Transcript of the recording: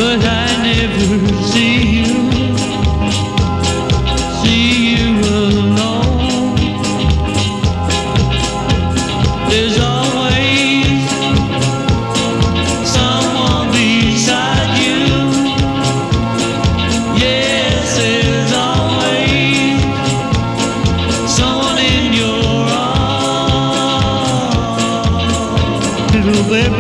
but I never see you alone. There's always someone beside you. Yes, there's always someone in your arms, little baby.